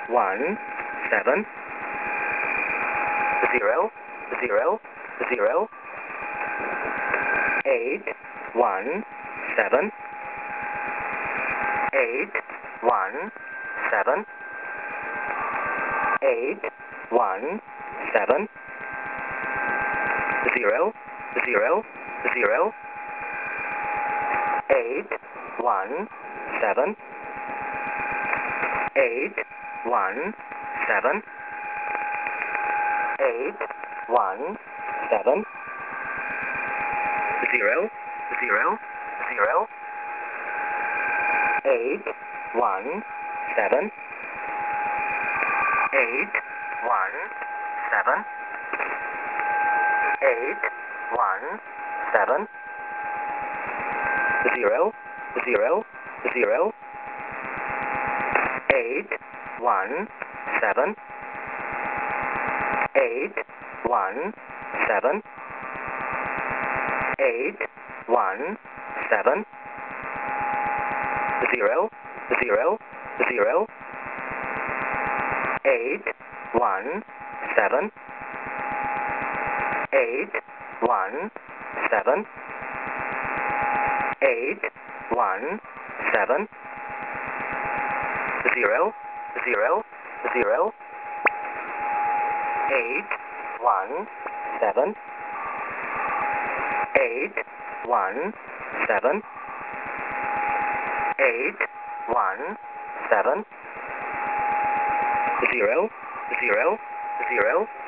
1 7 0 0 0 8 1 7 8 1 7 8 1 7 0 0 0 8 1 7 8 1 7 8 1 7 0 0 0 8 1 7 8 1 7 8 1 7 0 0 0 8 1 7 8 1 7 8 1 7 0 0 0 8 1 7 8 1 7 8 1 7 0 0 0 8 1 7 8 1 7 8 1 7 0 0 0